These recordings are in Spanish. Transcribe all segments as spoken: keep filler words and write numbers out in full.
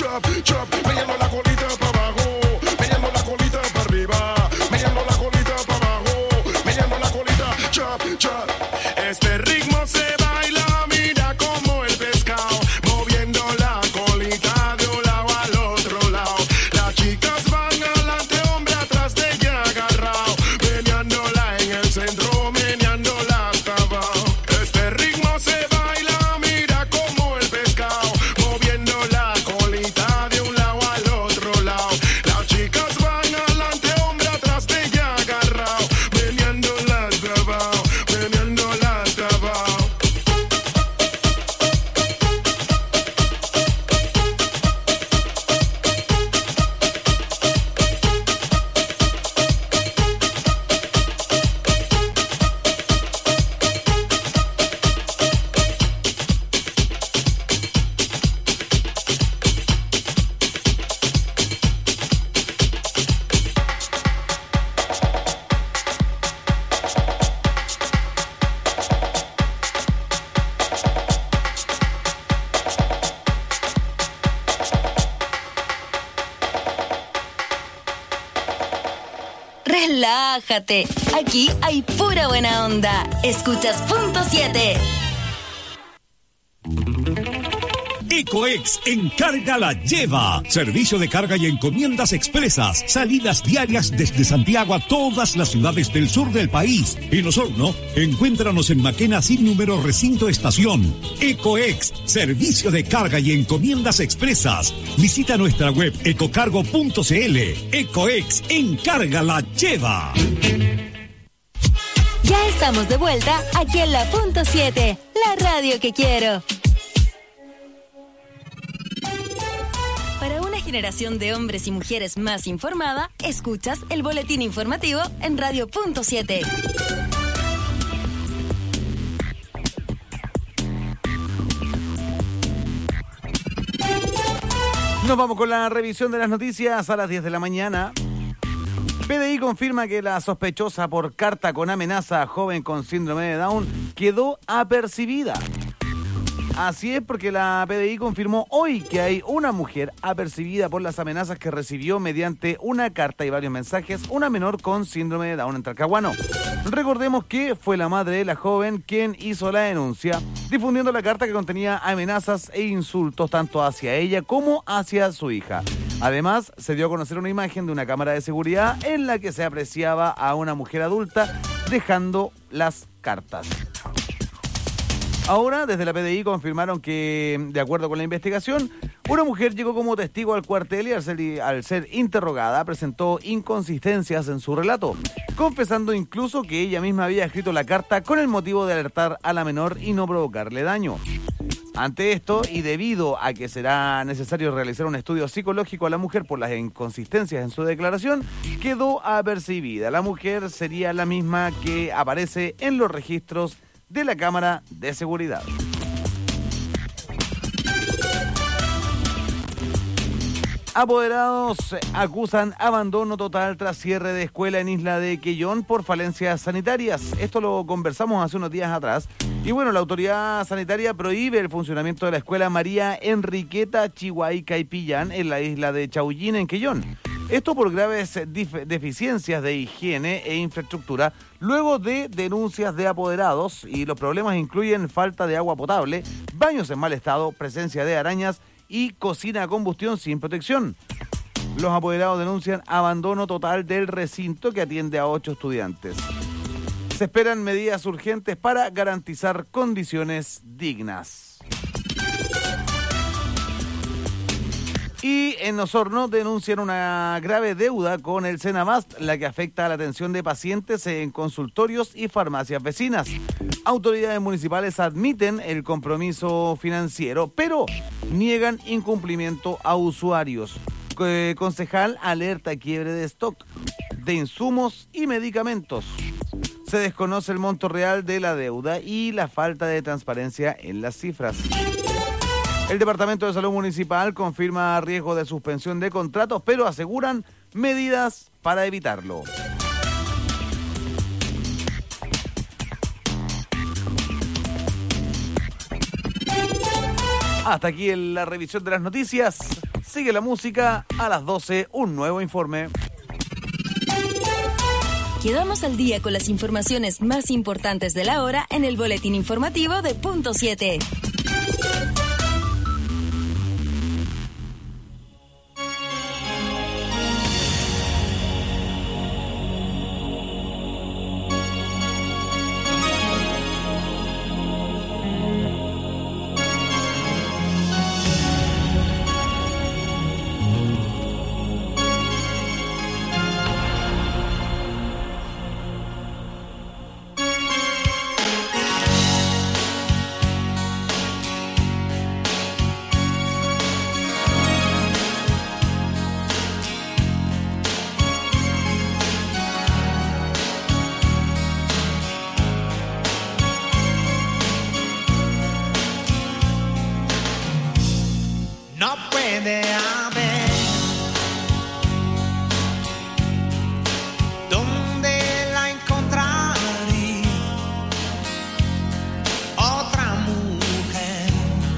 chop, chop, meneando la colita para abajo, meneando la colita para arriba, meneando la colita para abajo, meneando la colita, chop, chop. Este ritmo se baila, mira como el pescado, moviendo la colita de un lado al otro lado. Las chicas van adelante, hombre atrás de ella agarrado, meneándola en el centro, meneándola hasta abajo. Este ritmo se baila, mira como el pescado, moviendo la colita de un lado al otro lado. Las chicas van adelante, hombre atrás de ella agarrado, meneándola hasta abajo, meneándola hasta abajo. Relájate, aquí hay pura buena onda. Escuchas Punto siete. Ecoex Encarga la Lleva. Servicio de carga y encomiendas expresas. Salidas diarias desde Santiago a todas las ciudades del sur del país. En Osorno, encuéntranos en Maquena sin número recinto estación. Ecoex, servicio de carga y encomiendas expresas. Visita nuestra web ecocargo punto cl. Ecoex Encarga la Lleva. Ya estamos de vuelta aquí en la Punto siete, la radio que quiero. Para una generación de hombres y mujeres más informada, escuchas el boletín informativo en Radio Punto siete. Nos vamos con la revisión de las noticias a las diez de la mañana. P D I confirma que la sospechosa por carta con amenaza a joven con síndrome de Down quedó apercibida. Así es, porque la P D I confirmó hoy que hay una mujer apercibida por las amenazas que recibió mediante una carta y varios mensajes una menor con síndrome de Down en Talcahuano. Recordemos que fue la madre de la joven quien hizo la denuncia, difundiendo la carta que contenía amenazas e insultos tanto hacia ella como hacia su hija. Además, se dio a conocer una imagen de una cámara de seguridad en la que se apreciaba a una mujer adulta dejando las cartas. Ahora, desde la P D I confirmaron que, de acuerdo con la investigación, una mujer llegó como testigo al cuartel y al ser, al ser interrogada presentó inconsistencias en su relato, confesando incluso que ella misma había escrito la carta con el motivo de alertar a la menor y no provocarle daño. Ante esto, y debido a que será necesario realizar un estudio psicológico a la mujer por las inconsistencias en su declaración, quedó apercibida. La mujer sería la misma que aparece en los registros de la cámara de seguridad. Apoderados acusan abandono total tras cierre de escuela en Isla de Quellón por falencias sanitarias. Esto lo conversamos hace unos días atrás. Y bueno, la autoridad sanitaria prohíbe el funcionamiento de la escuela María Enriqueta Chihuay Caipillán en la isla de Chaullín, en Quellón. Esto por graves dif- deficiencias de higiene e infraestructura, luego de denuncias de apoderados, y los problemas incluyen falta de agua potable, baños en mal estado, presencia de arañas y cocina a combustión sin protección. Los apoderados denuncian abandono total del recinto que atiende a ocho estudiantes. Se esperan medidas urgentes para garantizar condiciones dignas. Y en Osorno denuncian una grave deuda con el Senamast, la que afecta a la atención de pacientes en consultorios y farmacias vecinas. Autoridades municipales admiten el compromiso financiero, pero niegan incumplimiento a usuarios. Eh, concejal alerta quiebre de stock de insumos y medicamentos. Se desconoce el monto real de la deuda y la falta de transparencia en las cifras. El Departamento de Salud Municipal confirma riesgo de suspensión de contratos, pero aseguran medidas para evitarlo. Hasta aquí en la revisión de las noticias. Sigue la música, a las doce un nuevo informe. Quedamos al día con las informaciones más importantes de la hora en el boletín informativo de Punto siete. No puede haber donde la encontraré otra mujer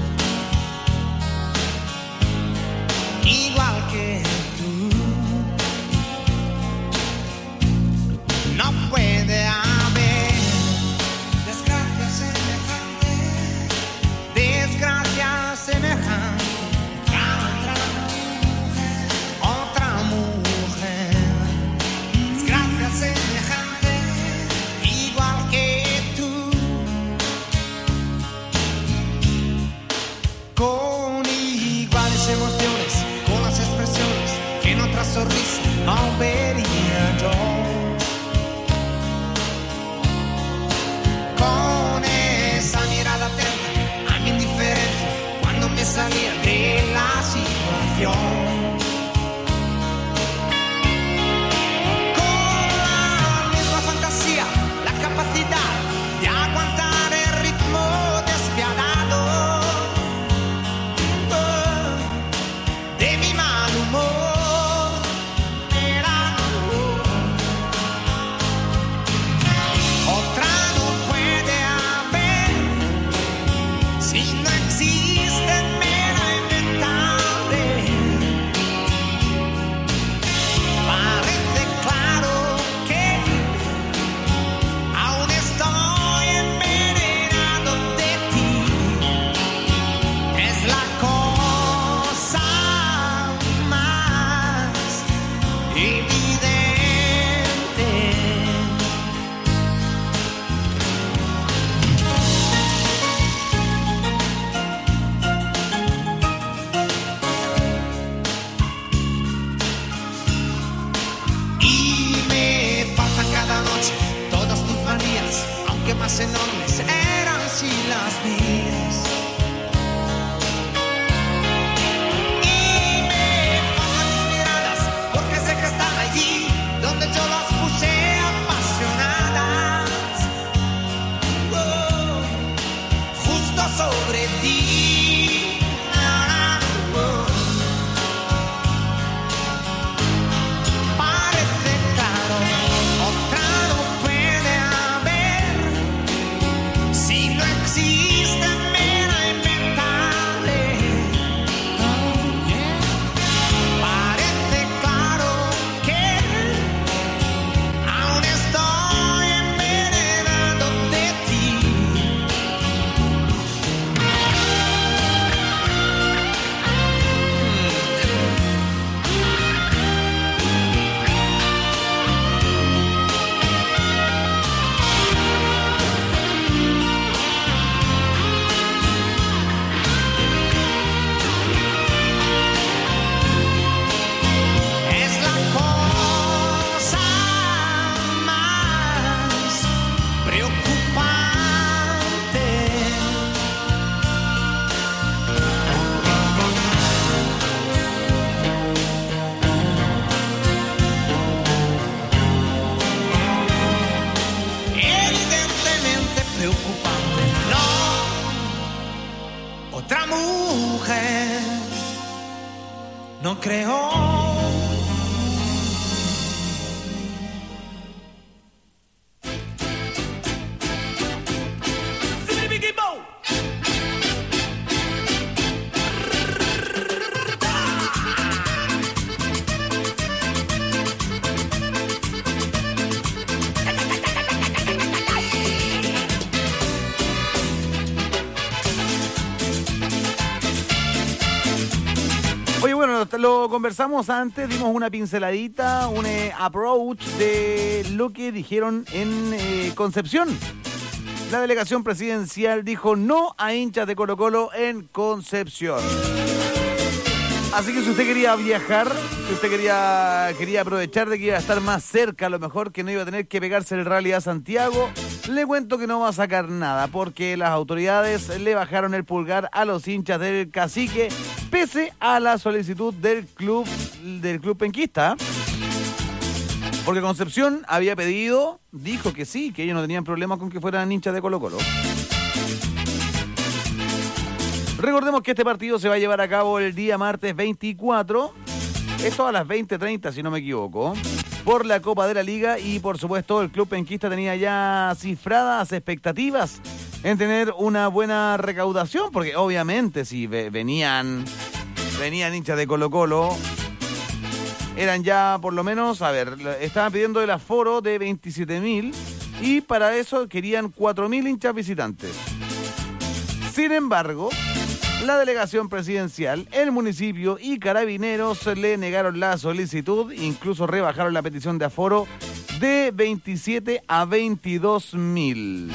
igual que tú. No puede haber desgracia semejante, desgracia semejante. Sonrisa no vería yo, con esa mirada atenta a mi indiferencia cuando me salía de la situación. Con la misma fantasía, la capacidad de aguantar el ritmo despiadado oh, de mi mal humor. Más enormes eran si las mías. Y me faltan tus miradas porque sé que están allí donde yo las puse apasionadas oh, justo sobre ti oh. Parece claro, otra no puede haber. Si no existe mera inventable, oh, yeah. Parece claro que aún estoy envenenado de ti. Es la cosa más preocupante. Evidentemente preocupante. No, otra mujer. No creo. Oye, bueno, lo, lo conversamos antes, dimos una pinceladita, un eh, approach de lo que dijeron en eh, Concepción. La delegación presidencial dijo no a hinchas de Colo-Colo en Concepción. Así que si usted quería viajar, si usted quería, quería aprovechar de que iba a estar más cerca, a lo mejor que no iba a tener que pegarse el rally a Santiago, le cuento que no va a sacar nada, porque las autoridades le bajaron el pulgar a los hinchas del Cacique, pese a la solicitud del club, del club penquista. Porque Concepción había pedido, dijo que sí, que ellos no tenían problemas con que fueran hinchas de Colo-Colo. Recordemos que este partido se va a llevar a cabo el día martes veinticuatro, esto a las veinte treinta si no me equivoco, por la Copa de la Liga, y por supuesto el club penquista tenía ya cifradas expectativas en tener una buena recaudación, porque obviamente si venían, venían hinchas de Colo-Colo, eran ya por lo menos, a ver, estaban pidiendo el aforo de veintisiete mil y para eso querían cuatro mil hinchas visitantes. Sin embargo, la delegación presidencial, el municipio y Carabineros le negaron la solicitud, incluso rebajaron la petición de aforo de veintisiete a veintidós mil.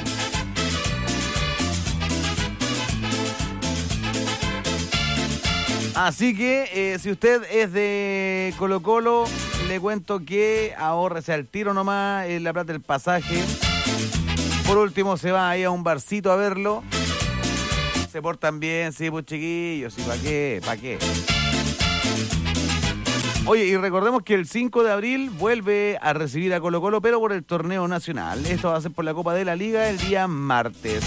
Así que eh, si usted es de Colo-Colo, le cuento que ahórrese al tiro nomás en la plata del pasaje. Por último se va ahí a un barcito a verlo. Se portan bien, sí, pues chiquillos, ¿y para qué? ¿Para qué? Oye, y recordemos que el cinco de abril vuelve a recibir a Colo-Colo, pero por el torneo nacional. Esto va a ser por la Copa de la Liga el día martes.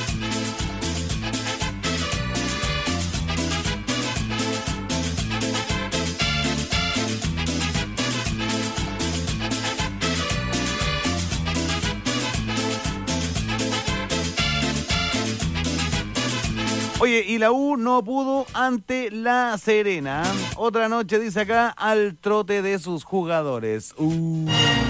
Oye, y la U no pudo ante La Serena. Otra noche, dice acá, al trote de sus jugadores. Uh.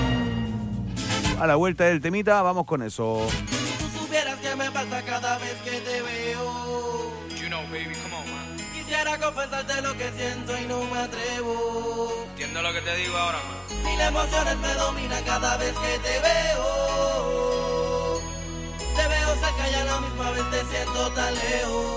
A la vuelta del temita, vamos con eso. Si tú supieras qué me pasa cada vez que te veo. You know, baby, come on, man. Quisiera confesarte lo que siento y no me atrevo. ¿Entiendes lo que te digo ahora, man? Mil emociones me dominan cada vez que te veo. Te veo cerca y a la misma vez te siento tan lejos.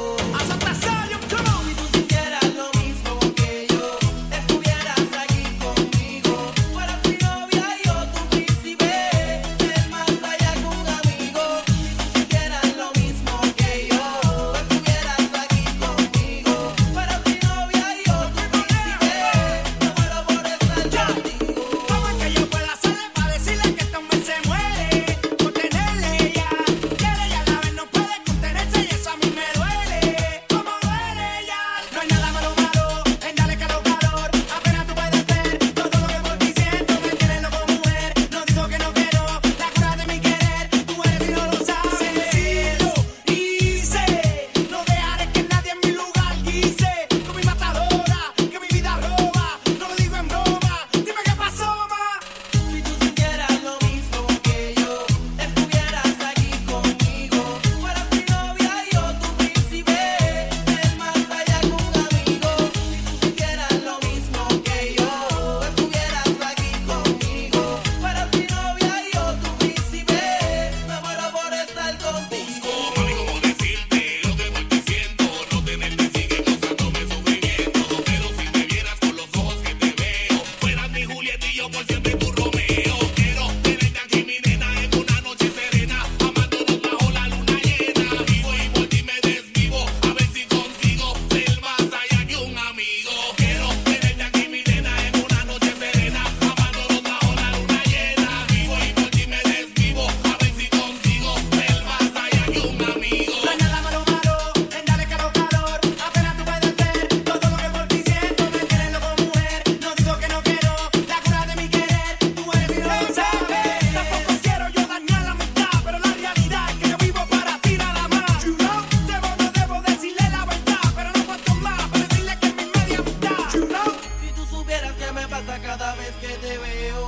Si tú supieras lo mismo que yo, estuvieras aquí conmigo. Fueras mi novia y yo tu príncipe, ser más allá que un amigo. Si tú supieras lo mismo que yo, estuvieras aquí conmigo. Fueras mi novia y yo tu príncipe, me muero por estar contigo. ¿Cómo es que yo puedo hacerle para decirle que este hombre se muere por tenerle ya? Quiere ya la vez no puede contenerse y eso a mí me duele. ¿Cómo duele ya? No hay nada malo malo en darle calor calor. Apenas tú puedes ver todo lo que por ti siento. Me tienes loco mujer, no digo que no quiero. La cura de mi querer, tú eres y no lo sabes. Sencillo, hice, no dejaré que nadie en mi lugar guise. Tú mi matadora, que mi vida roba. No lo digo en broma, dime qué pasó, ma. Si tú supieras lo mismo que yo, estuvieras aquí conmigo. Fueras mi novia y yo tu príncipe, ser más allá que un amigo. Si tú supieras lo mismo que yo, estuvieras aquí conmigo. Fueras mi novia y yo tu príncipe, me muero por estar contigo. Mami, ¿cómo decirte lo que por ti siento? No tenerte sigue causándome sufrimiento. Pero si me vieras con los ojos que te veo, fueras mi Julieta y yo por siempre tu Romeo. Quiero tenerte aquí, mi nena, en una noche serena, amándonos bajo la luna llena. Vivo y por ti me desvivo, a ver si consigo ser más allá que un amigo. Quiero tenerte aquí, mi nena, en una noche serena, amándonos bajo la luna llena. Vivo y por ti me desvivo, a ver si consigo ser más allá que un amigo. No hay nada malo malo en darle calor calor. Apenas tú puedes ver todo lo que por ti siento. Me tienes loco mujer, no digo que no quiero. La cura de mi querer, tú eres y no lo sabes. Tampoco quiero yo dañar la amistad, pero la realidad es que yo vivo para ti nada más. You know, debo no debo decirle la verdad, pero no cuento más para decirle que es mi media mitad. You know. Si tú supieras qué me pasa cada vez que te veo.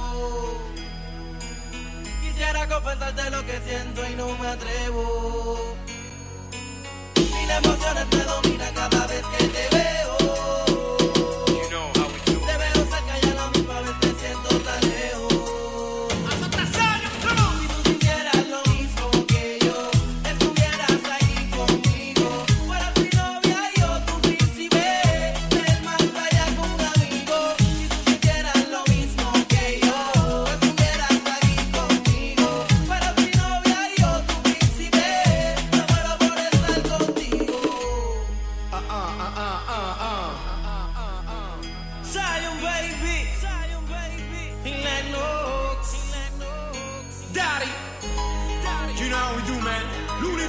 Quisiera confesarte lo que siento y no me atrevo. Mil emociones me dominan cada vez que te veo.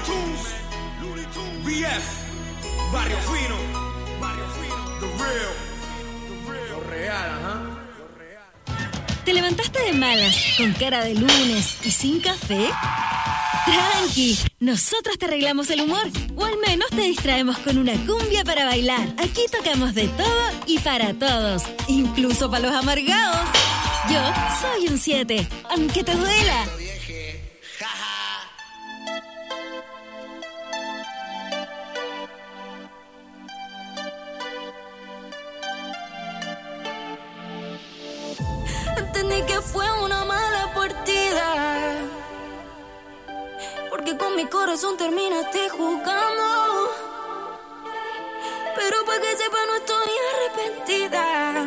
Tunes, B F, Barrio Fino, Barrio Fino, The Real, The Real, lo real, ajá. ¿Te levantaste de malas, con cara de lunes y sin café? Tranqui, nosotros te arreglamos el humor, o al menos te distraemos con una cumbia para bailar. Aquí tocamos de todo y para todos, incluso para los amargados. Yo soy un siete, aunque te duela. Entendí que fue una mala partida, porque con mi corazón terminaste jugando. Pero para que sepa no estoy arrepentida,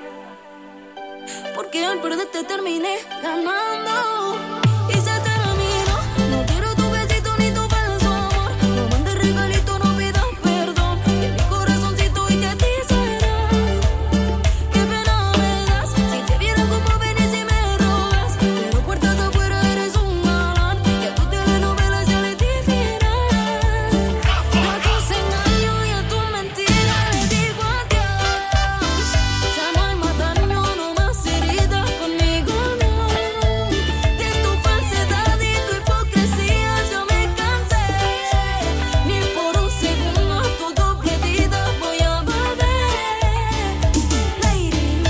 porque al perderte terminé ganando. Y se terminó, no quiero tu besito ni tu falso amor. No mandes regalito, no pidas perdón, que mi corazoncito hoy te atizará. Qué pena me das, si te viera como venís y me robas. Pero puertas afuera eres un galán, que a tu telenovela ya le di final. A tus engaños y a tu mentira le digo adiós. Ya no hay más daño, no más heridas conmigo, no. De tu falsedad y tu hipocresía yo me cansé. Ni por un segundo a tu doble vida voy a volver. Lady,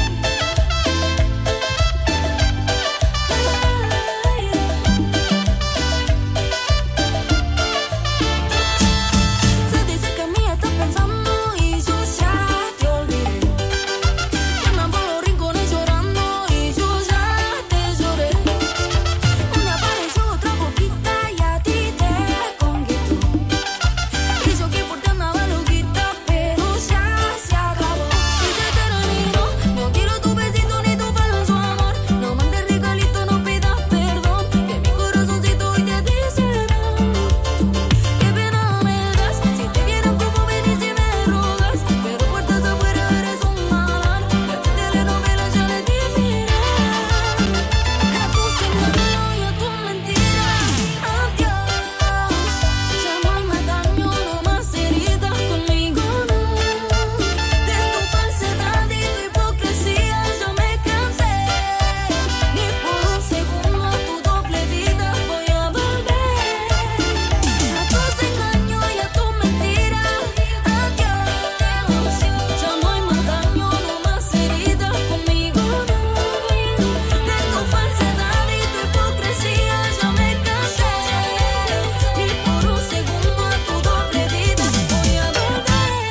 se dice que en mí estás pensando y yo ya te olvidé. Que andan por los rincones llorando y yo ya te lloré. Me apareció otra boquita y a ti te conquistó. Y yo que por ti andaba loquita, pero ya se acabó. Y se terminó, no quiero tu besito ni tu falso amor. No mandes regalito, no pidas perdón, que mi corazoncito hoy te dice no. Qué pena me das, si te vieran como venís y me rogas. Pero puertas afuera eres un galán, que a tu telenovela ya le di final. A tus engaños y a tu mentira, adiós. Ya no hay más daño, no más heridas conmigo, no. De tu falsedad y tu hipocresía yo me cansé. Ni por un segundo a tu doble vida voy a volver. A tus engaños y a tu mentira, adiós. Ya no hay más daño, no más heridas conmigo, no. De tu falsedad y tu hipocresía yo me cansé. Ni por un segundo a tu doble vida voy a volver.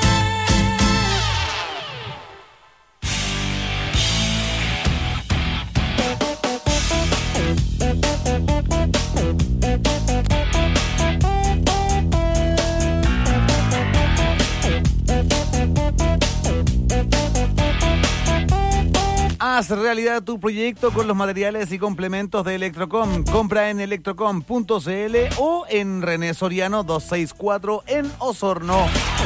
Haz realidad tu proyecto con los materiales y complementos de Electrocom. Compra en electrocom punto c l o en René Soriano doscientos sesenta y cuatro en Osorno.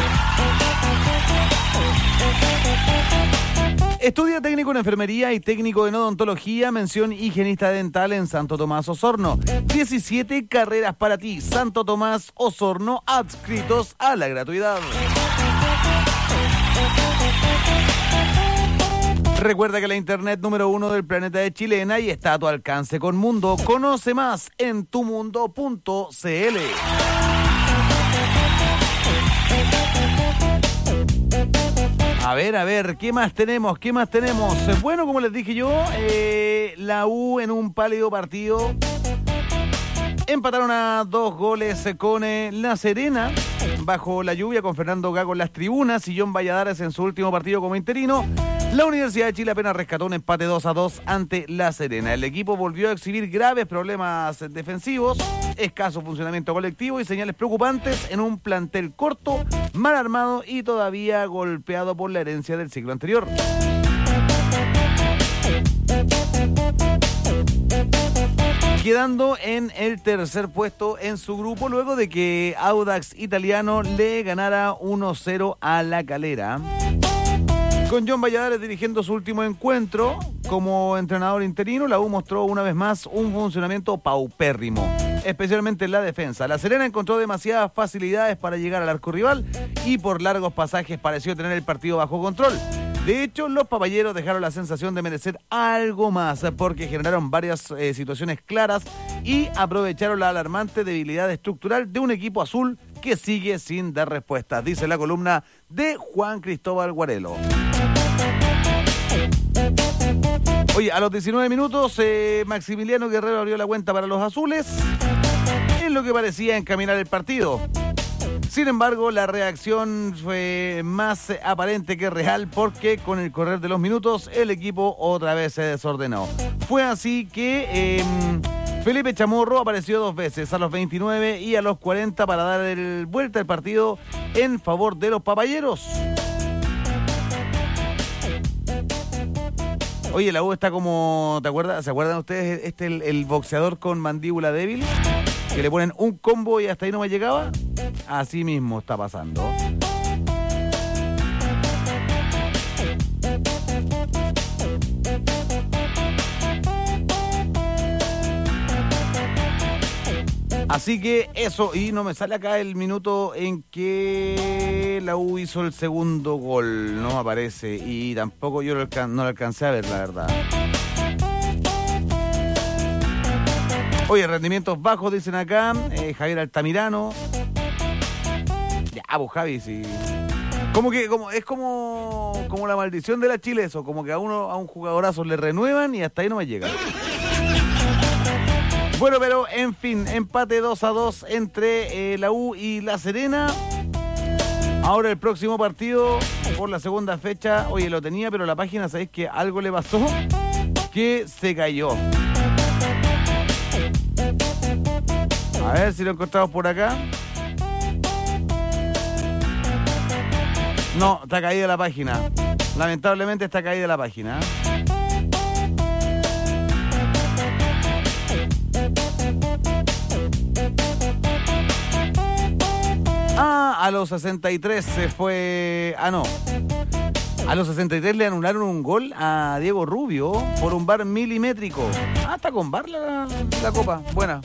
Estudia técnico en enfermería y técnico en odontología, mención higienista dental en Santo Tomás Osorno. diecisiete carreras para ti. Santo Tomás Osorno, adscritos a la gratuidad. Recuerda que la internet número uno del planeta es chilena y está a tu alcance con Mundo. Conoce más en tumundo punto c l. A ver, a ver, ¿qué más tenemos? ¿Qué más tenemos? Bueno, como les dije yo, eh, la U en un pálido partido empataron a dos goles con eh, La Serena bajo la lluvia, con Fernando Gago en las tribunas y John Valladares en su último partido como interino. La Universidad de Chile apenas rescató un empate dos a dos ante La Serena. El equipo volvió a exhibir graves problemas defensivos, escaso funcionamiento colectivo y señales preocupantes en un plantel corto, mal armado y todavía golpeado por la herencia del ciclo anterior. Quedando en el tercer puesto en su grupo luego de que Audax Italiano le ganara uno cero a La Calera. Con John Valladares dirigiendo su último encuentro como entrenador interino, la U mostró una vez más un funcionamiento paupérrimo. especialmente en la defensa. La Serena encontró demasiadas facilidades para llegar al arco rival y por largos pasajes pareció tener el partido bajo control. De hecho, los papayeros dejaron la sensación de merecer algo más porque generaron varias eh, situaciones claras y aprovecharon la alarmante debilidad estructural de un equipo azul que sigue sin dar respuestas, dice la columna de Juan Cristóbal Guarelo. Oye, a los diecinueve minutos, eh, Maximiliano Guerrero abrió la cuenta para los azules en lo que parecía encaminar el partido. Sin embargo, la reacción fue más aparente que real porque con el correr de los minutos el equipo otra vez se desordenó. Fue así que eh, Felipe Chamorro apareció dos veces, a los veintinueve y a los cuarenta, para dar el vuelta al partido en favor de los papayeros. Oye, la U está como, ¿te acuerdas? ¿Se acuerdan ustedes? Este el, el boxeador con mandíbula débil, que le ponen un combo y hasta ahí no me llegaba. Así mismo está pasando. Así que eso, y no me sale acá el minuto en que la U hizo el segundo gol, no me aparece, y tampoco yo lo alcan- no lo alcancé a ver, la verdad. Oye, rendimientos bajos, dicen acá, eh, Javier Altamirano. Ya, pues Javi, sí. Como que como, es como, como la maldición de la Chile, eso, como que a uno, a un jugadorazo le renuevan y hasta ahí no me llega. Bueno, pero en fin, empate dos a dos entre eh, la U y La Serena. Ahora el próximo partido por la segunda fecha. Oye, lo tenía, pero la página, ¿sabéis que algo le pasó? Que se cayó. A ver si lo encontramos por acá. No, está caída la página. Lamentablemente está caída la página. Ah, a los sesenta y tres se fue... Ah, no. A los sesenta y tres le anularon un gol a Diego Rubio por un bar milimétrico. Ah, está con bar la, la copa. Buena.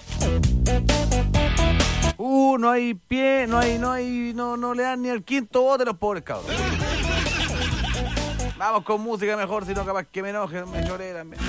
Uh, no hay pie, no hay, no hay, no, no le dan ni el quinto bote a los pobres cabros. Vamos con música mejor, si no capaz que me enojen, me lloré también.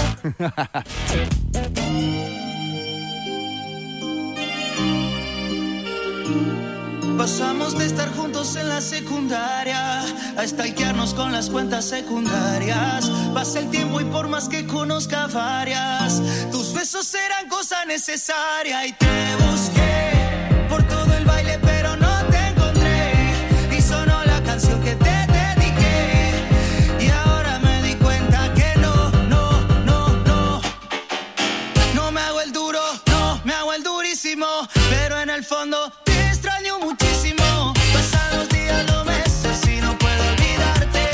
Pasamos de estar juntos en la secundaria a stalkearnos con las cuentas secundarias. Pasa el tiempo y por más que conozca varias, tus besos eran cosa necesaria. Y te busqué por todo el baile pero no te encontré. Y sonó la canción que te dediqué. Y ahora me di cuenta que no, no, no, no. No me hago el duro, no me hago el durísimo, pero en el fondo te extraño muchísimo. Pasan los días, los meses y no puedo olvidarte.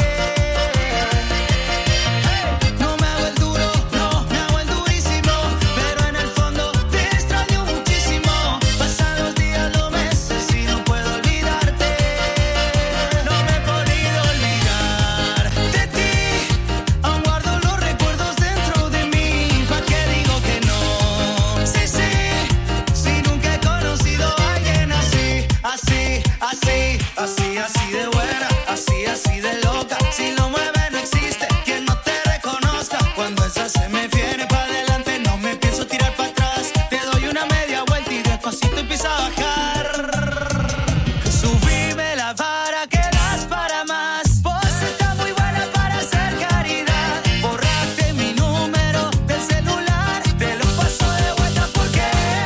No me hago el duro, no me hago el durísimo, pero en el fondo te extraño muchísimo. Pasan los días, los meses y no puedo olvidarte. No me he podido olvidar de ti. Aún guardo los recuerdos dentro de mí. ¿Pa' qué digo que no? Sí, sí, si nunca he conocido a alguien así, así, así, así, así de buena, así, así de loca. Si lo mueve no existe quien no te reconozca. Cuando esa se me viene pa' adelante no me pienso tirar para atrás. Te doy una media vuelta y despacito empieza a bajar. Subime la vara que das para más. Vos estás muy buena para hacer caridad. Borraste mi número del celular, te lo paso de vuelta porque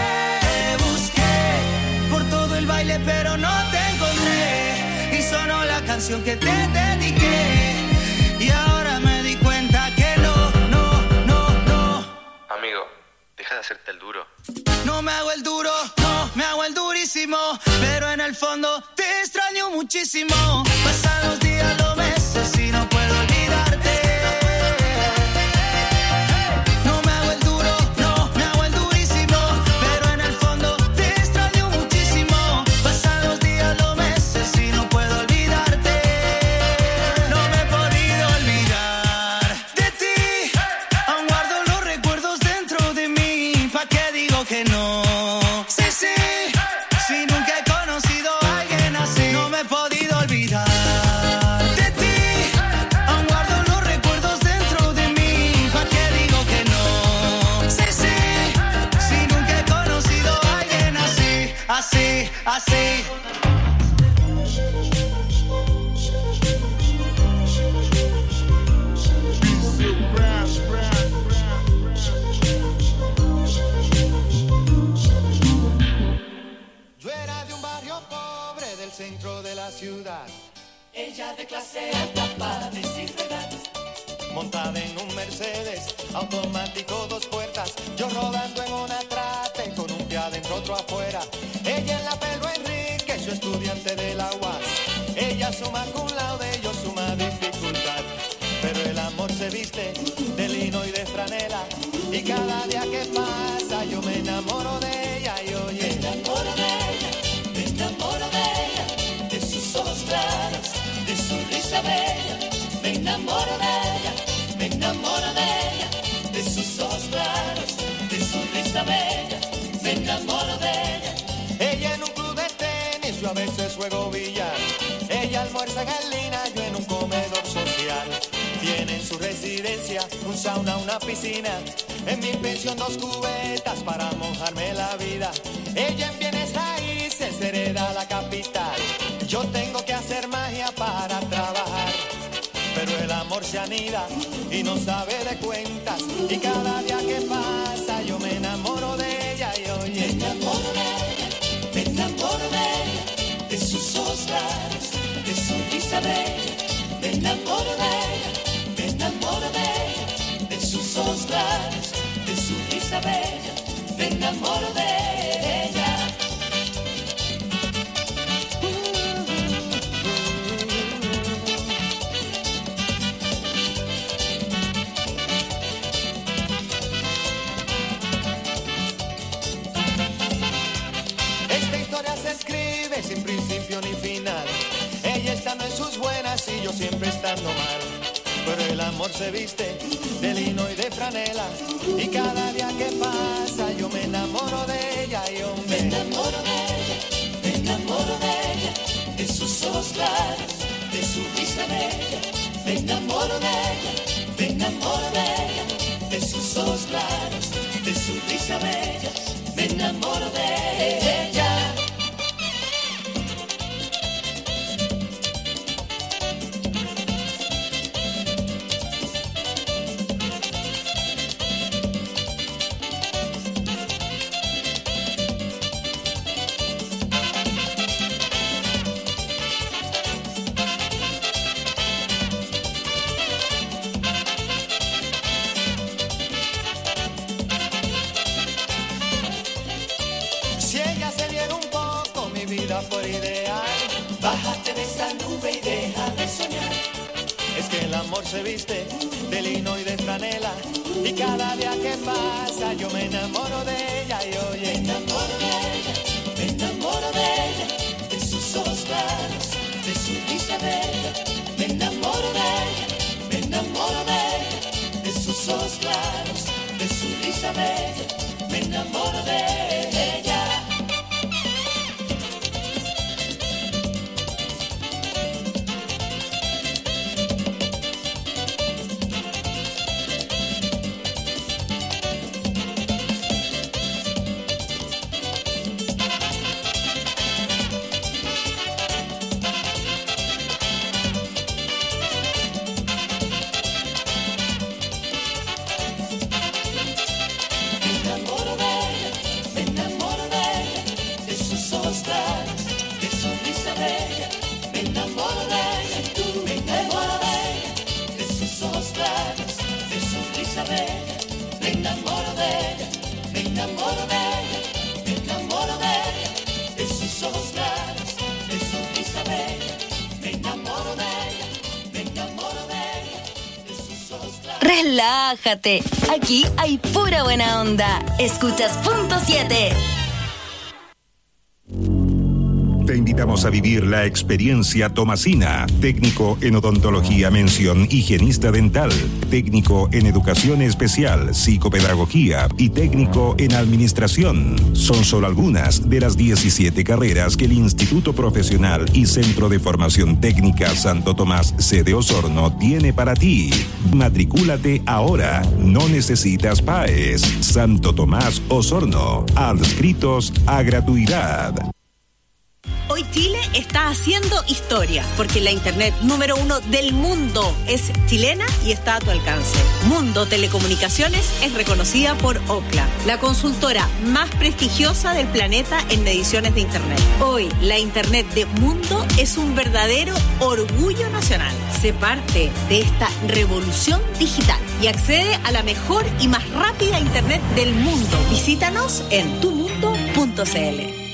busqué por todo el baile pero no te encontré. Y sonó la canción que te dediqué. Y ahora me di cuenta que no, no, no, no. Amigo, deja de hacerte el duro. No me hago el duro, no me hago el durísimo, pero en el fondo te extraño muchísimo. Pasan los días, los meses y no puedo olvidarte. No me hago el duro, no me hago el durísimo, pero en el fondo te extraño muchísimo. Pasan los días, los meses y no puedo olvidarte. No me he podido olvidar de ti. Aún guardo los recuerdos dentro de mí. ¿Pa' qué digo que no? montada en un Mercedes, automático dos puertas, yo rodando en una trate, con un pie adentro, otro afuera. Ella en la Pedro Enrique, su estudiante de la U A S. Ella suma cum laude, yo suma dificultad. Pero el amor se viste de lino y de franela, y cada día que pasa yo me enamoro de ella. Y oye, me enamoro de ella, me enamoro de ella, de sus ojos claros, de su risa bella. Me enamoro de ella, me enamoro de ella, de sus ojos claros, de su risa bella. Me enamoro de ella. Ella en un club de tenis, yo a veces juego billar. Ella almuerza en Galina, yo en un comedor social. Tiene en su residencia un sauna, una piscina. En mi pensión dos cubetas para mojarme la vida. Ella en bienes raíces hereda la capital. Yo tengo que hacer magia para trabajar. Pero el amor se anida y no sabe de cuentas. Y cada día que pasa yo me enamoro de ella. Y oye, me enamoro de ella, me enamoro de ella, de sus ojos claros, de su risa bella. Me enamoro de ella, me enamoro de ella, de sus ojos claros, de su risa bella. Me enamoro de ella. Esta historia se escribe sin principio ni final. Ella estando en sus buenas y yo siempre estando mal. Pero el amor se viste de lino y de franela, y cada día que pasa yo me enamoro de ella. Y yo me enamoro de ella, me enamoro de ella, de sus ojos claros, de su risa bella. Me enamoro de ella, me enamoro de ella, de sus ojos claros, de su risa bella. Me enamoro de ella. Si ella se diera un poco, mi vida fuera ideal. Bájate de esa nube y deja de soñar. Es que el amor se viste de lino y de franela, y cada día que pasa yo me enamoro de ella. Y oye, me enamoro de ella, me enamoro de ella, de sus ojos claros, de su risa bella. Me enamoro de ella, me enamoro de ella, de sus ojos claros, de su risa bella. Me enamoro de ella. Relájate, aquí hay pura buena onda. Escuchas Punto siete. Te invitamos a vivir la experiencia Tomasina, técnico en odontología, mención higienista dental, técnico en educación especial, psicopedagogía y técnico en administración. Son solo algunas de las diecisiete carreras que el Instituto Profesional y Centro de Formación Técnica Santo Tomás, sede Osorno, tiene para ti. Matricúlate ahora, no necesitas P A E S. Santo Tomás Osorno, adscritos a gratuidad. Hoy Chile está haciendo historia, porque la internet número uno del mundo es chilena y está a tu alcance. Mundo Telecomunicaciones es reconocida por Ookla, la consultora más prestigiosa del planeta en mediciones de internet. Hoy, la internet de Mundo es un verdadero orgullo nacional. Sé parte de esta revolución digital y accede a la mejor y más rápida internet del mundo. Visítanos en tu mundo punto c l.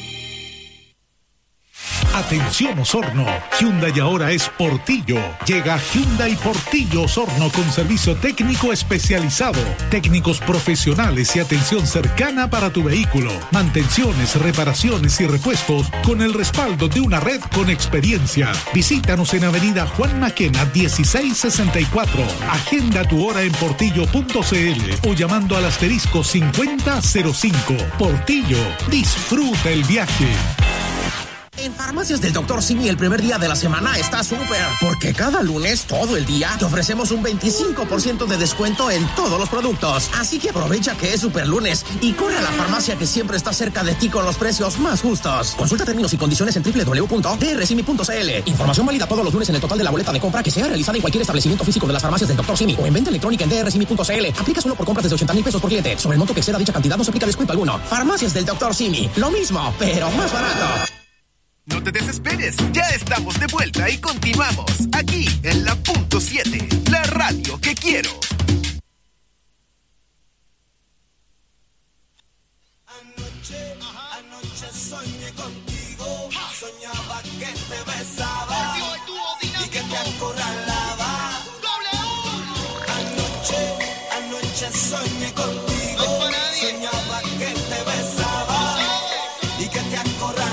Atención Osorno, Hyundai ahora es Portillo. Llega Hyundai Portillo Osorno con servicio técnico especializado, técnicos profesionales y atención cercana para tu vehículo, mantenciones, reparaciones y repuestos con el respaldo de una red con experiencia. Visítanos en Avenida Juan Maquena dieciséis sesenta y cuatro. Agenda tu hora en portillo punto c l o llamando al asterisco cincuenta cero cinco. Portillo, disfruta el viaje. En Farmacias del doctor Simi el primer día de la semana está súper, porque cada lunes, todo el día, te ofrecemos un veinticinco por ciento de descuento en todos los productos. Así que aprovecha que es super lunes y corre a la farmacia que siempre está cerca de ti con los precios más justos. Consulta términos y condiciones en doble u doble u doble u punto d r simi punto c l. Información válida todos los lunes en el total de la boleta de compra que sea realizada en cualquier establecimiento físico de las Farmacias del doctor Simi o en venta electrónica en d r simi punto c l. Aplica solo por compras desde ochenta mil pesos por cliente. Sobre el monto que exceda dicha cantidad no se aplica descuento alguno. Farmacias del doctor Simi. Lo mismo, pero más barato. No te desesperes, ya estamos de vuelta y continuamos aquí en la punto siete, la radio que quiero. Anoche, anoche soñé contigo, soñaba que te besaba y que te acorralaba. Anoche, anoche soñé contigo, soñaba que te besaba y que te acorralaba.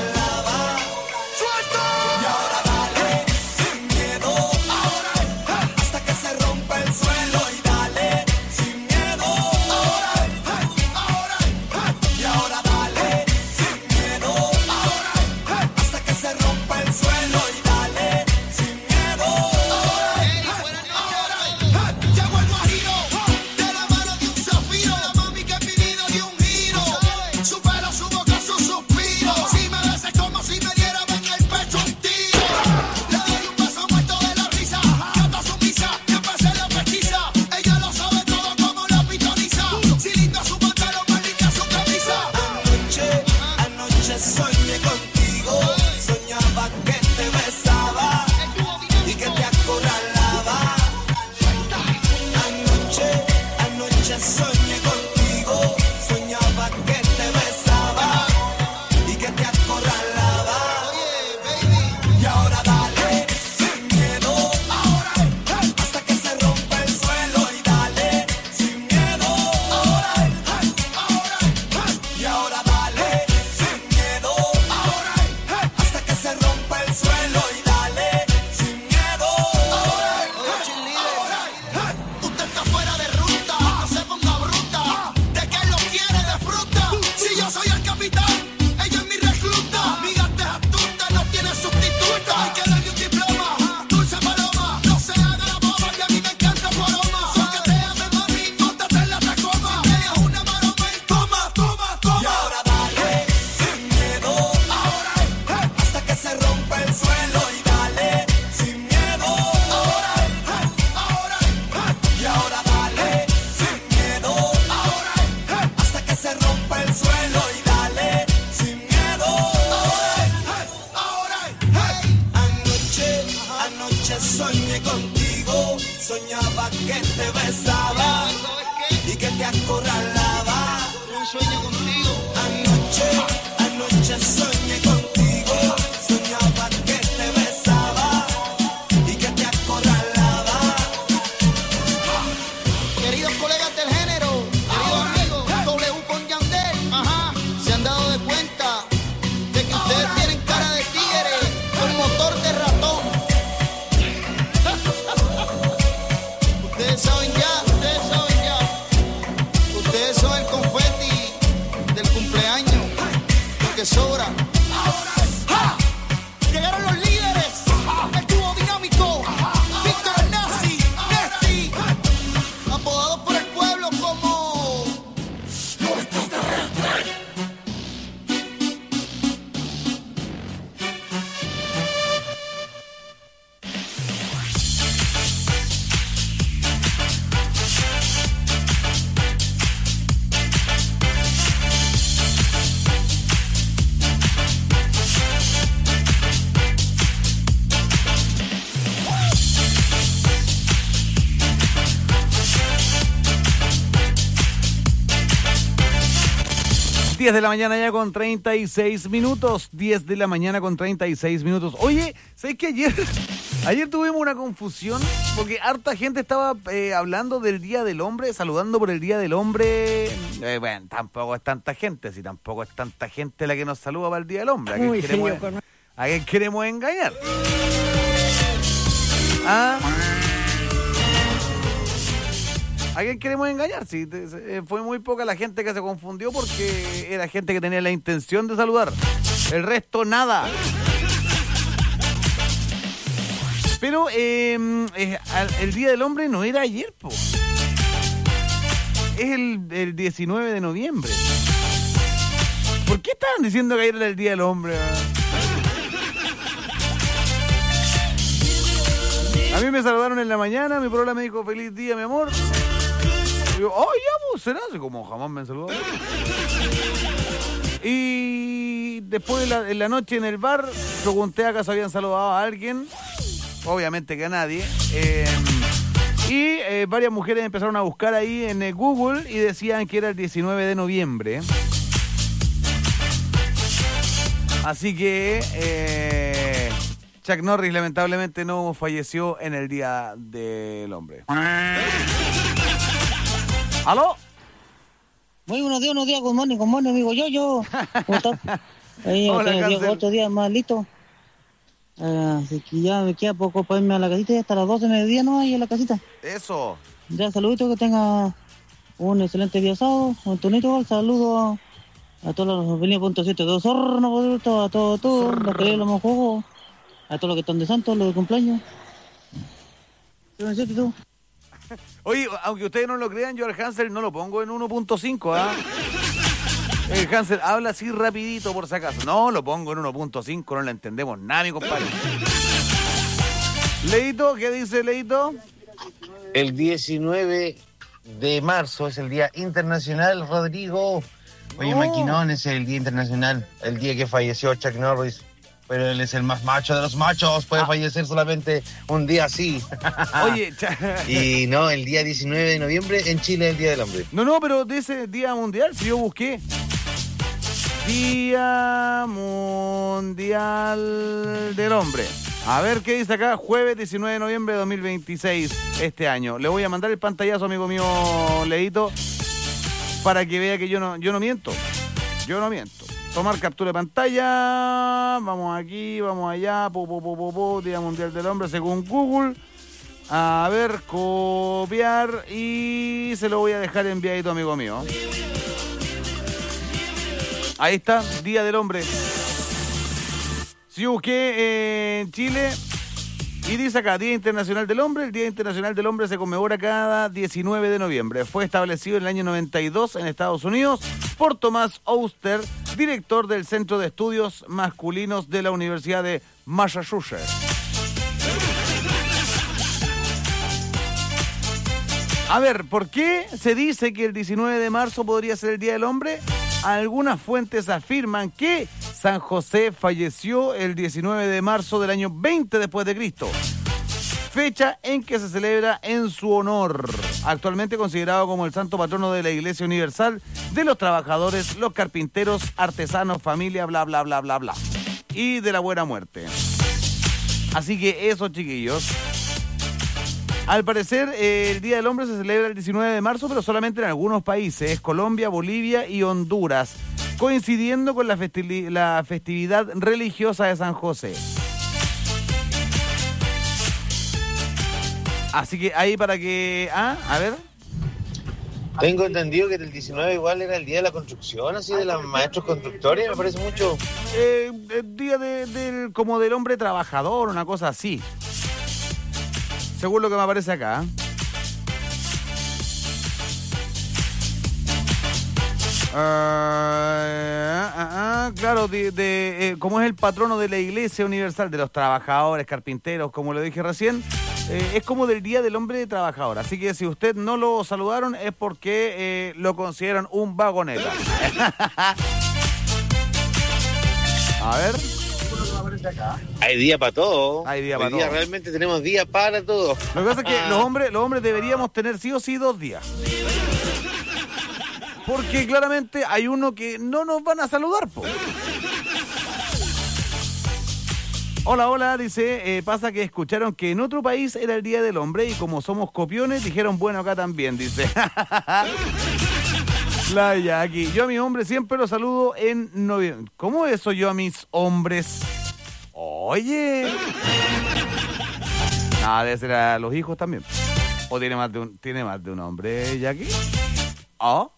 Ustedes saben ya, ustedes saben ya. Ustedes diez de la mañana ya con treinta y seis minutos. diez de la mañana con treinta y seis minutos. Oye, ¿sabes qué? Ayer, ayer tuvimos una confusión porque harta gente estaba eh, hablando del Día del Hombre, saludando por el Día del Hombre. Eh, bueno, tampoco es tanta gente, si tampoco es tanta gente la que nos saluda para el Día del Hombre. ¿A quién queremos, ¿a quién queremos engañar? ¿Ah? ¿A quién queremos engañar? Sí, te- fue muy poca la gente que se confundió porque era gente que tenía la intención de saludar. El resto, nada. Pero eh, eh, al- el Día del Hombre no era ayer, po. Es el, el diecinueve de noviembre. ¿Por qué estaban diciendo que ayer era el Día del Hombre? A mí me saludaron en la mañana, mi programa me dijo feliz día, mi amor. Y yo, oh, ya, pues, será así como jamás me han saludado. Y después en la, en la noche en el bar, pregunté acaso habían saludado a alguien. Obviamente que a nadie. Eh, y eh, varias mujeres empezaron a buscar ahí en eh, Google y decían que era el diecinueve de noviembre. Así que eh, Chuck Norris lamentablemente no falleció en el Día del Hombre. ¿Aló? Muy buenos días, buenos días, good morning, good morning, amigo yo, yo. ¿Cómo estás? Ahí, Hola, otro, día, Cancel. otro día más listo. Ah, así que ya me queda poco para irme a la casita, hasta las doce de mediodía, ¿no? Ahí en la casita. Eso. Ya, saludito, que tenga un excelente día sábado. Un tonito, saludo a todos los venidos punto siete de Osorno, por cierto, a todos, todos, los que leen los juegos, a todos los que están de santos, los de cumpleaños. ¿Qué me decís tú? Oye, aunque ustedes no lo crean, yo al Hansel no lo pongo en uno punto cinco, ¿ah? El Hansel habla así rapidito por si acaso. No, lo pongo en uno punto cinco, no le entendemos nada, mi compadre. Leito, ¿qué dice Leito? El diecinueve de marzo es el Día Internacional, Rodrigo. Oye, No. Maquinón, es el Día Internacional, el día que falleció Chuck Norris. Pero él es el más macho de los machos, puede fallecer solamente un día así. Oye, cha- Y no, el día diecinueve de noviembre en Chile es el Día del Hombre. No, no, pero de ese Día Mundial, si yo busqué. Día Mundial del Hombre. A ver qué dice acá, jueves diecinueve de noviembre de dos mil veintiséis, este año. Le voy a mandar el pantallazo, amigo mío Leito, para que vea que yo no, yo no miento. Yo no miento. Tomar captura de pantalla. Vamos aquí, vamos allá. Po, po, po, po, po, Día Mundial del Hombre según Google. A ver, copiar y se lo voy a dejar enviadito, amigo mío. Ahí está, Día del Hombre. Si busqué en Chile y dice acá, Día Internacional del Hombre. El Día Internacional del Hombre se conmemora cada diecinueve de noviembre. Fue establecido en el año noventa y dos en Estados Unidos por Thomas Auster, director del Centro de Estudios Masculinos de la Universidad de Massachusetts. A ver, ¿por qué se dice que el diecinueve de marzo podría ser el Día del Hombre? Algunas fuentes afirman que San José falleció el diecinueve de marzo del año veinte después de Cristo, fecha en que se celebra en su honor. Actualmente considerado como el santo patrono de la Iglesia Universal, de los trabajadores, los carpinteros, artesanos, familia, bla, bla, bla, bla, bla. Y de la buena muerte. Así que eso, chiquillos. Al parecer, eh, el Día del Hombre se celebra el diecinueve de marzo, pero solamente en algunos países, Colombia, Bolivia y Honduras, coincidiendo con la, festi- la festividad religiosa de San José. Así que ahí para que... Ah, a ver. Tengo entendido que el diecinueve igual era el Día de la Construcción, así de los maestros constructores, me parece mucho. Eh, el día de- del, como del hombre trabajador, una cosa así. Según lo que me aparece acá. Ah, ah, ah, claro, de, de, eh, como es el patrono de la Iglesia Universal, de los trabajadores, carpinteros, como lo dije recién, eh, es como del Día del Hombre Trabajador. Así que si usted no lo saludaron es porque eh, lo consideran un vagoneta. A ver. Hay día para todo. Hay día Hoy para día todo. realmente tenemos día para todo. Lo que pasa es que los hombres, los hombres deberíamos tener sí o sí dos días. Porque claramente hay uno que no nos van a saludar, po. Hola, hola, dice, eh, pasa que escucharon que en otro país era el Día del Hombre y como somos copiones, dijeron, bueno, acá también, dice. La Jackie. Yo a mi hombre siempre lo saludo en noviembre. ¿Cómo eso yo a mis hombres? Oye. Ah, debe ser a los hijos también. ¿O tiene más de un, tiene más de un hombre, Jackie? ¿Oh?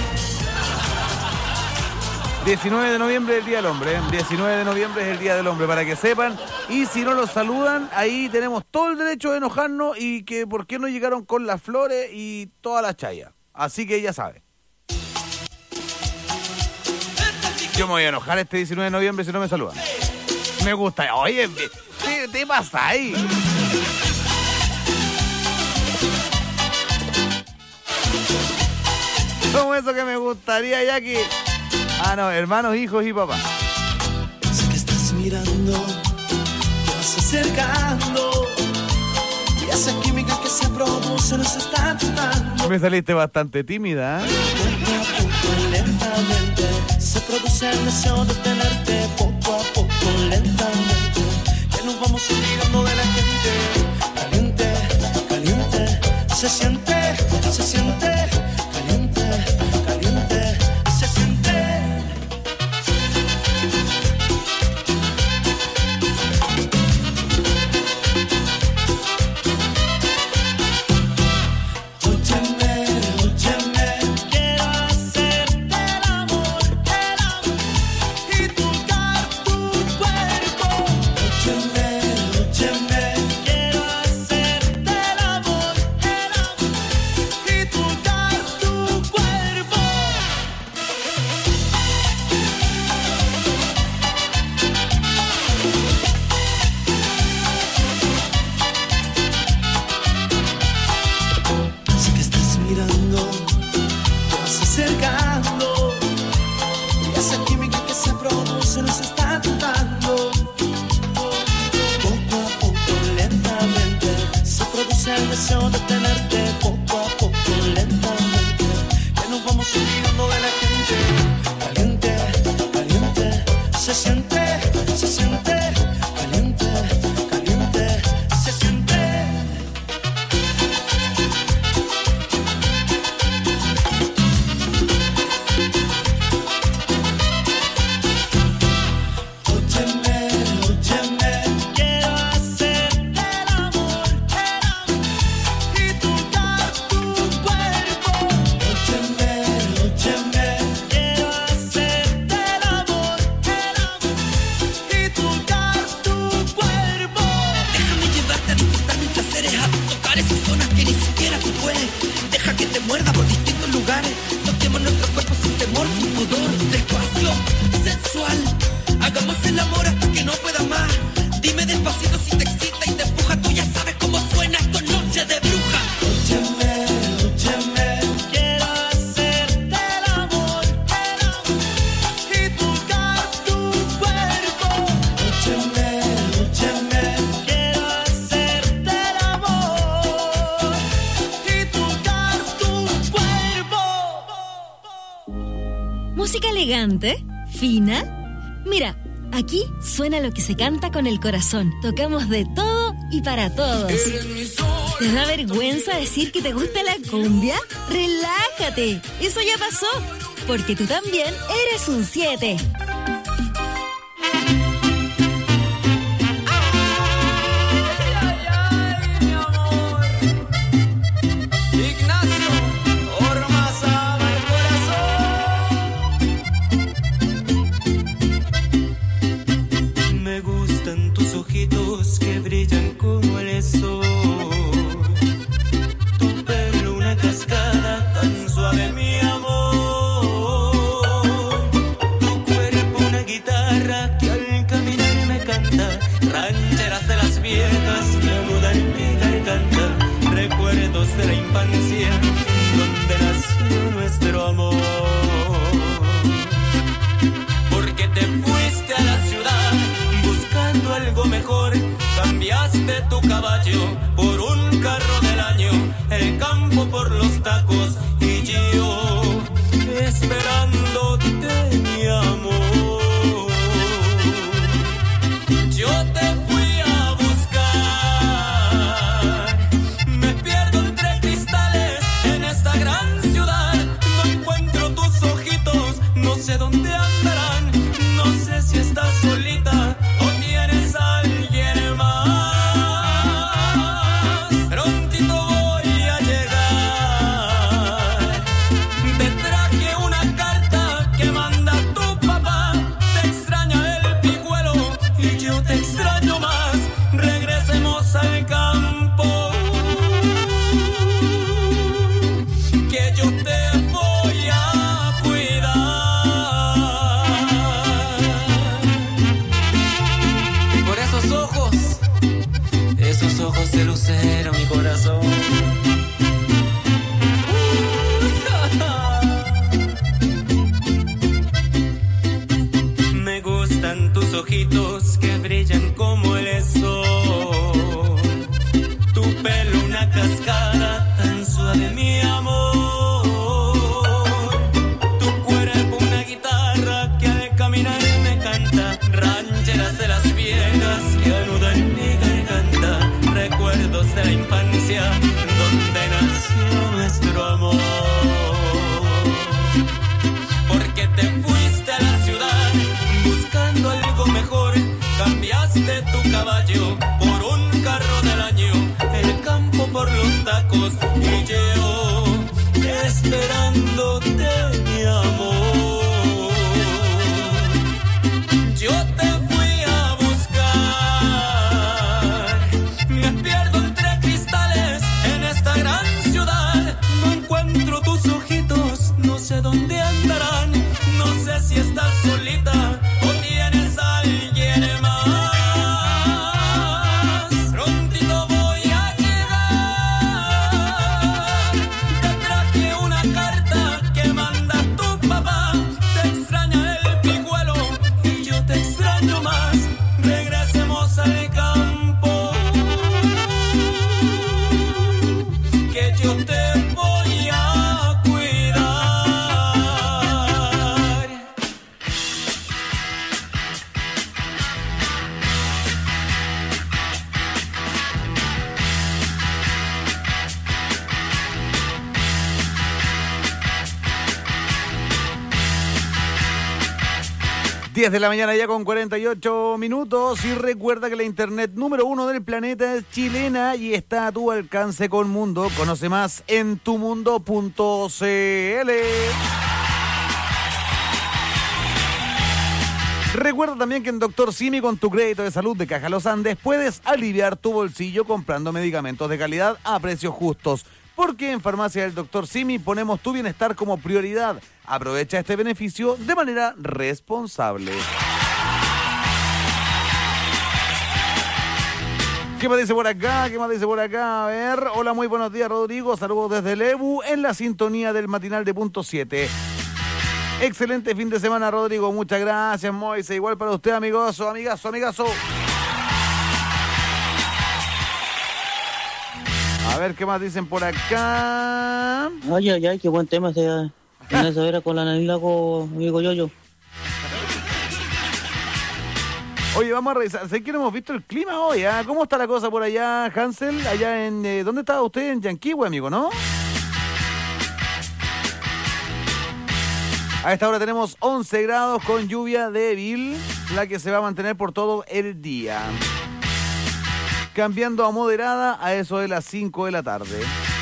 diecinueve de noviembre es el Día del Hombre, ¿eh? diecinueve de noviembre es el Día del Hombre, para que sepan. Y si no los saludan, ahí tenemos todo el derecho de enojarnos y que por qué no llegaron con las flores y toda la chaya. Así que ya sabe. Yo me voy a enojar este diecinueve de noviembre si no me saludan. Me gusta. Oye, ¿qué te pasa ahí? ¿Cómo eso que me gustaría, Jackie? Ah, no, hermanos, hijos y papás. Sé que estás mirando, te vas acercando. Y esa química que se produce nos está tentando. Me saliste bastante tímida, ¿eh? Poco a poco, lentamente, se produce el deseo de tenerte. Poco a poco, lentamente, que nos vamos olvidando de la gente. Caliente, caliente, se siente, se siente. Caliente, caliente, se siente. Óyeme, óyeme, quiero hacerte el amor, el amor y tocar tu cuerpo. Óyeme, óyeme, quiero hacerte el amor, el amor y tocar tu cuerpo. Sé que estás mirando, te vas acercando. Y esa química que se produce nos está tentando. Poco a poco, lentamente, se produce el deseo de tenerte. Poco a poco, lentamente, que nos vamos olvidando de la gente. Caliente, caliente, se siente, se siente. Caliente, caliente, se siente. Óyeme, óyeme, quiero hacerte el amor, el amor y tocar tu cuerpo. Óyeme, óyeme, quiero hacerte el amor, el amor y tocar tu cuerpo. Déjame llevarte a disfrutar mis placeres, a tocar esas zonas que ni siquiera tú puedes. Deja que te muerda por distintos lugares. Toquemos nuestro cuerpo sin temor, sin pudor. Despacio, sensual. Hagamos el amor hasta que no pueda más. Dime despacito si te excita y te empuja. Tú ya sabes cómo suena esto, noche de bruja. Óyeme, óyeme, quiero hacerte el amor, el amor y tocar tu cuerpo. Óyeme, óyeme, quiero hacerte el amor y tocar tu cuerpo. Música elegante, fina. Mira, aquí suena lo que se canta con el corazón. Tocamos de todo y para todos. ¿Te da vergüenza decir que te gusta la cumbia? ¡Relájate! Eso ya pasó, porque tú también eres un siete. Ignacio Ormaza el corazón. Me gustan tus ojitos que brillan como el sol. Tu pelo una cascada tan suave, mi amor. Tu cuerpo una guitarra que al caminar me canta. Rancheras de las viejas que amudan mi garganta. Recuerdos de la infancia donde nació nuestro amor. Porque te fuiste a la ciudad buscando algo mejor. Cambiaste tu caballo por un carro del año. El campo por los tacos y yo caballo por un carro del año, el campo por los tacos y yo esperándote, mi amor. Yo te fui a buscar, me pierdo entre cristales en esta gran ciudad. No encuentro tus ojitos, no sé dónde andarán. No sé si estás solita o tienes a alguien más. Prontito voy a llegar. Te traje una carta que manda tu papá. Te extraña el picuelo y yo te extraño más. Regresemos al campo, que yo te voy a cuidar. diez de la mañana ya con cuarenta y ocho minutos y recuerda que la internet número uno del planeta es chilena y está a tu alcance con Mundo. Conoce más en tumundo punto cl. Recuerda también que en Doctor Simi, con tu crédito de salud de Caja Los Andes, puedes aliviar tu bolsillo comprando medicamentos de calidad a precios justos. Porque en Farmacia del Doctor Simi ponemos tu bienestar como prioridad. Aprovecha este beneficio de manera responsable. ¿Qué más dice por acá? ¿Qué más dice por acá? A ver. Hola, muy buenos días, Rodrigo. Saludos desde Lebu en la sintonía del matinal de Punto siete. Excelente fin de semana, Rodrigo. Muchas gracias, Moise. Igual para usted, amigoso, amigazo, amigazo. A ver, ¿qué más dicen por acá? Ay, ay, ay, qué buen tema ese. En esa era con la Nanila, con amigo Yoyo. Oye, vamos a revisar. Sé que no hemos visto el clima hoy, ¿eh? ¿Cómo está la cosa por allá, Hansel? Allá en... Eh, ¿dónde estaba usted? En Yanquihue, amigo, ¿no? A esta hora tenemos once grados con lluvia débil, la que se va a mantener por todo el día. Cambiando a moderada a eso de las cinco de la tarde.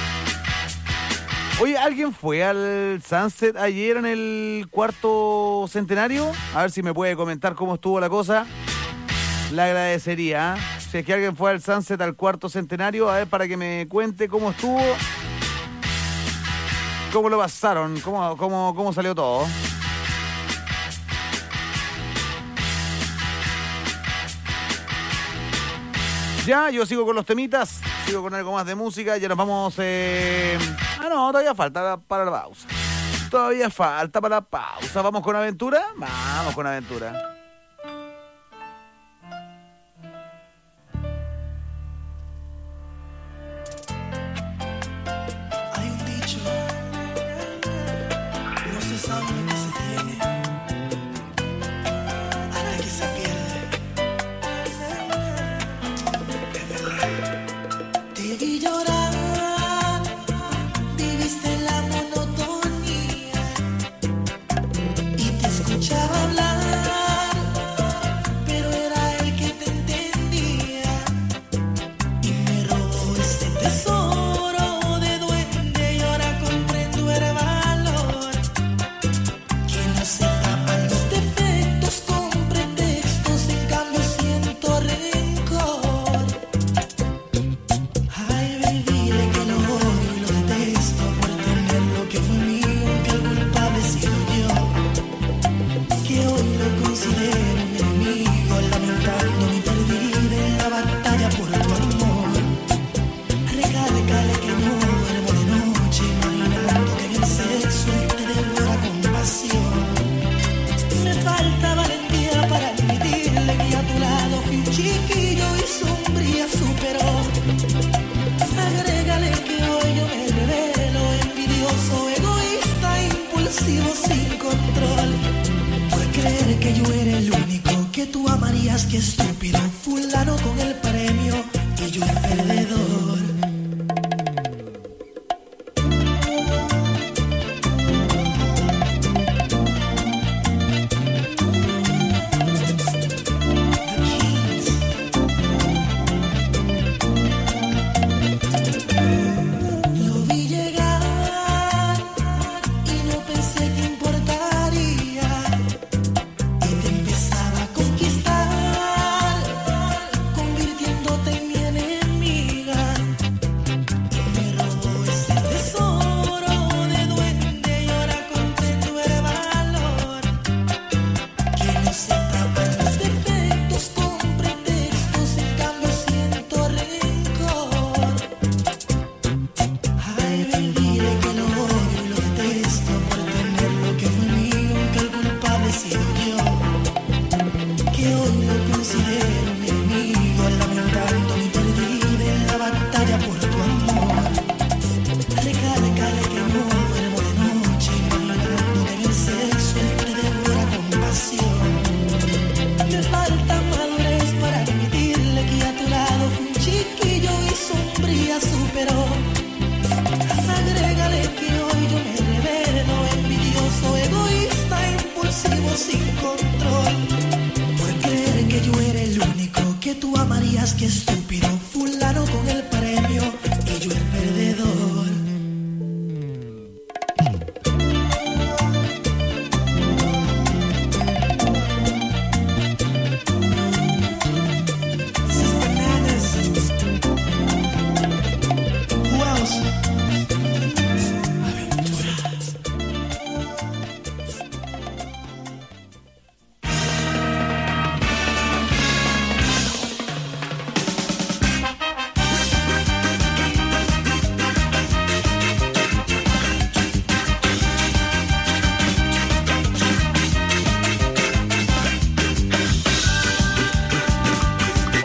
Oye, ¿alguien fue al Sunset ayer en el cuarto centenario? A ver si me puede comentar cómo estuvo la cosa. Le agradecería. Si es que alguien fue al Sunset al cuarto centenario, a ver, para que me cuente cómo estuvo. ¿Cómo lo pasaron? ¿Cómo, cómo, cómo salió todo? Ya, yo sigo con los temitas, sigo con algo más de música, ya nos vamos... Eh... Ah, no, todavía falta para la pausa. Todavía falta para la pausa. ¿Vamos con aventura? Vamos con aventura. Hay un dicho, no se sabe lo que se tiene hasta que se pierde. Te vi llorar, viviste la monotonía y te escuchaba hablar, pero era el que te entendía y me robó este tesoro de duende y ahora comprendo el valor, que no se tapan los defectos con pretextos, en cambio siento rencor. Ay, baby, de que lo odio y lo detesto por tener lo que fue mío, que el culpable he sido yo, que hoy lo considero mi enemigo, lamentando mi perdida en la batalla por tu amor. Recálcale que no duermo de noche, imaginando que mi sexo te devora con pasión. Me falta valentía para admitirle que a tu lado fui un chiquillo y sombría superó. Agrégale que hoy yo me revelo, envidioso, egoísta, impulsivo, sin control, por creer que yo era el único que tú amarías. Que estúpido, fulano con el premio y yo el perdedor.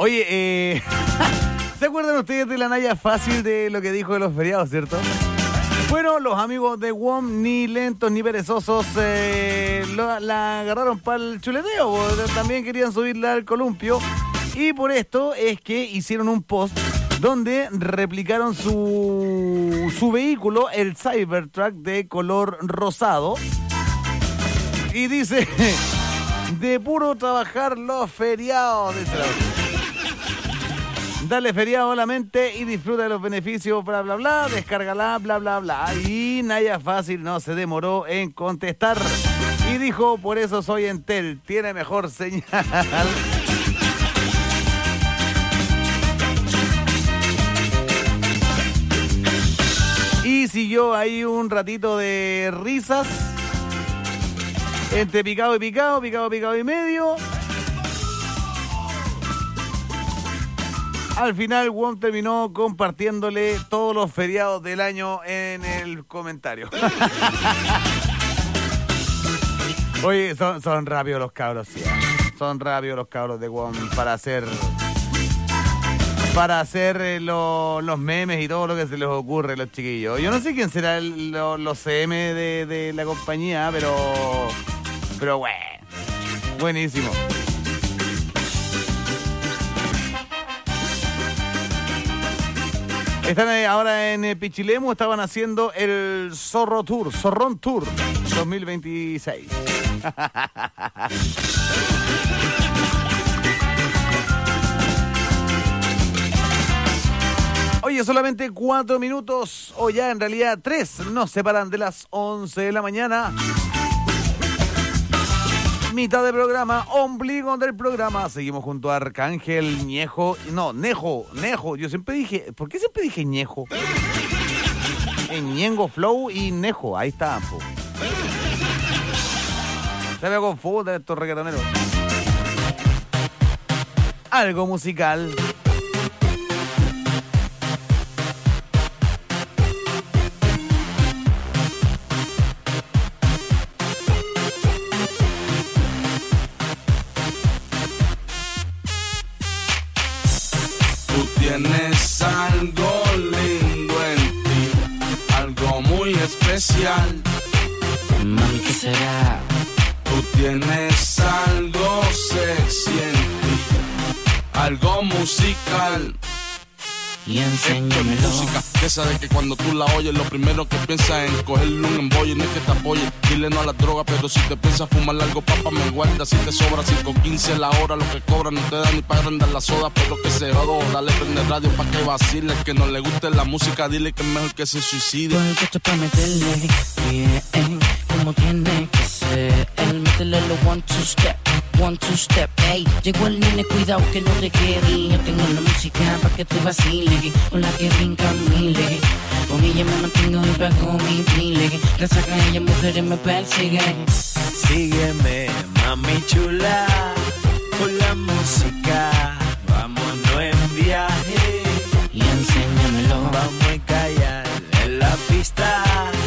Oye, eh, ¿se acuerdan ustedes de la Naya Fácil de lo que dijo de los feriados, cierto? Bueno, los amigos de W O M, ni lentos ni perezosos, eh, lo- la agarraron para el chuleteo. bo. También querían subirla al columpio. Y por esto es que hicieron un post donde replicaron su, su vehículo, el Cybertruck de color rosado. Y dice, de puro trabajar los feriados, dice la otra. Dale feriado a la mente y disfruta de los beneficios, bla, bla, bla, descárgala, bla, bla, bla. Y Naya Fácil no se demoró en contestar y dijo, por eso soy Entel, tiene mejor señal. Y siguió ahí un ratito de risas entre picado y picado, picado, picado y medio. Al final, W O M terminó compartiéndole todos los feriados del año en el comentario. Oye, son, son rápidos los cabros, sí. Son rápidos los cabros de W O M para hacer... Para hacer eh, lo- los memes y todo lo que se les ocurre a los chiquillos. Yo no sé quién será el- lo- los C M de, de la compañía, pero... Pero bueno, buenísimo. Están eh, ahora en eh, Pichilemu, estaban haciendo el Zorro Tour, Zorrón Tour dos mil veintiséis. Oye, solamente cuatro minutos, o ya en realidad tres, nos separan de las once de la mañana. Mitad del programa, ombligo del programa. Seguimos junto a Arcángel, Ñejo. No, Nejo, Nejo. Yo siempre dije, ¿por qué siempre dije Ñejo? En Ñengo Flow y Nejo, ahí está. Po. Se me confunde estos reggaetoneros. Algo musical. Tú tienes algo lindo en ti, algo muy especial. Mami, ¿qué será? Tú tienes algo sexy en ti, algo musical. Y enséñamelo. Música, esa de que cuando tú la oyes, lo primero que piensas es en cogerle un embolle. No es que te apoye, dile no a la droga, pero si te piensas fumar algo, papá, me guarda. Si te sobra cinco quince la hora, lo que cobra no te da ni para agrandar la soda, pero que se jodo. Dale, prende radio pa' que vacile. Que no le guste la música, dile que es mejor que se suicide. Porque esto es pa' meterle, yeah, eh, como tiene que ser. El métele lo one, two step, one, two step, ey. Llegó el nene, cuidado que no te quede. Yo tengo la música pa' que te vacile, con la que brinca miles. Con ella me mantengo y pago mi pile. Gracias a ella mujeres me persiguen. Sígueme, mami chula, con la música. Vámonos en viaje y enséñamelo. Vamos a callar en la pista,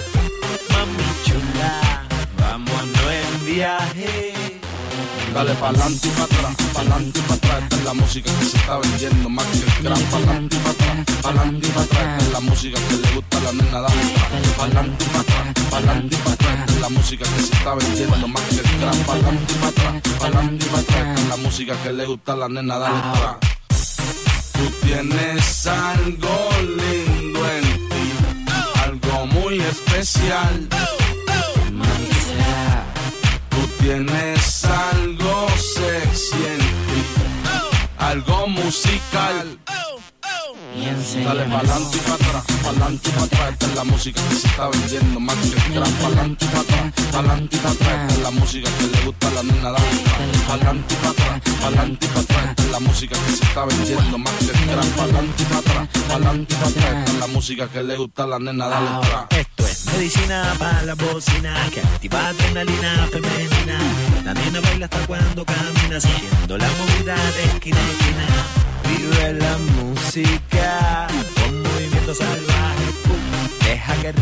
mami chula. Vámonos en viaje. Dale pa'lante y pa' atrás, pa'lante y pa' atrás. Esta es la música que se está vendiendo más que el gran. Pa'lante y pa' atrás, pa'lante y pa' atrás. Esta es la música que le gusta a la nena, dale atrás. Pa'lante y pa' atrás, pa'lante y pa' atrás. Esta es la música que se está vendiendo más que el gran. Pa'lante y pa' atrás, pa'lante y pa' atrás. Esta es la música que le gusta a la nena, dale atrás. Tú tienes algo lindo en ti, algo muy especial. Mami, ¿qué será? Tú tienes algo sexy en ti, algo musical. Y enséñamelo. Dale pa'lante y pa' atrás, pa'lante y pa' atrás. Esta es la música que se está vendiendo más que el gran. Pa'lante y pa' atrás, pa'lante y pa' atrás. Esta es la música que le gusta a la nena, dale atrás. Pa'lante y pa' atrás, pa'lante y pa' atrás. Esta es la música que se está vendiendo más que el gran. Pa'lante y pa' atrás, pa'lante y pa' atrás. Esta es la música que le gusta a la nena, dale atrás. Esto es medicina para la bocina, que activa adrenalina femenina. La nena baila hasta cuando camina, siguiendo la movida de esquina a esquina. Vive la música con movimiento salvaje, pum. Deja que